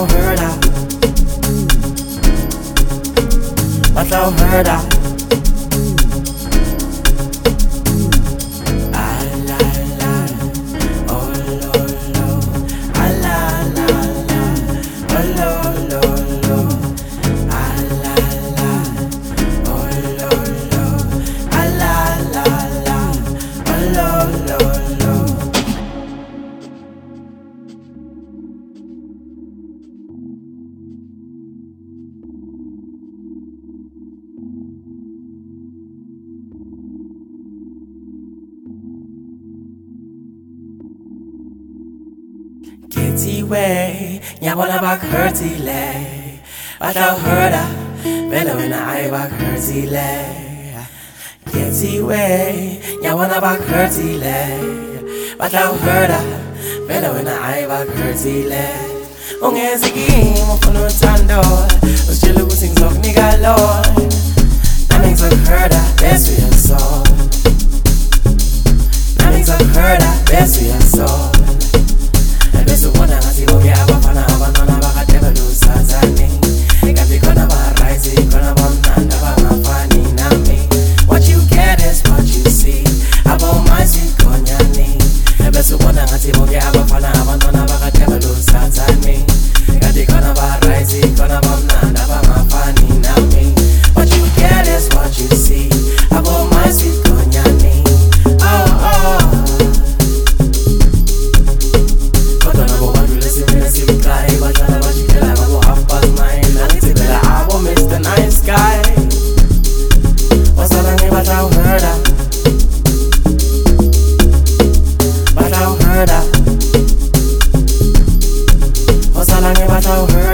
Batlauherda, Batlauherda. Ah la la, oh lo lo, ah la la la, oh lo lo lo, ah la la, oh lo lo, ah la la la, oh lo lo lo. Kitty way, nyabona bakhurtile, Batlauherda, vele wena ayi bakhurtile. Kitty way, nyabona bakhurtile, Batlauherda, vele wena ayi bakhurtile. Ungezikimi ufuna uthando, usitshela ukuthi ngizokunika lona, nami ngizokuherda bese uyasola, nami ngizokuherda bese uyasola. Bese ubona ngathi bonke abafana abantwana bakade belusazane, kanti khona ba-right, khona bamnandi abangafani nami. What you get is what you see, abomazi khonyani. Bese ubona ngathi bonke abafana abantwana bakade belusazane, kanti khona ba-right, khona bamnandi abangafani nami. What you get is what you see, abomazi khonyani. Oh oh. Mr. Nice Guy, wasalange Batlauherda, Batlauherda, wasalange Batlauherda.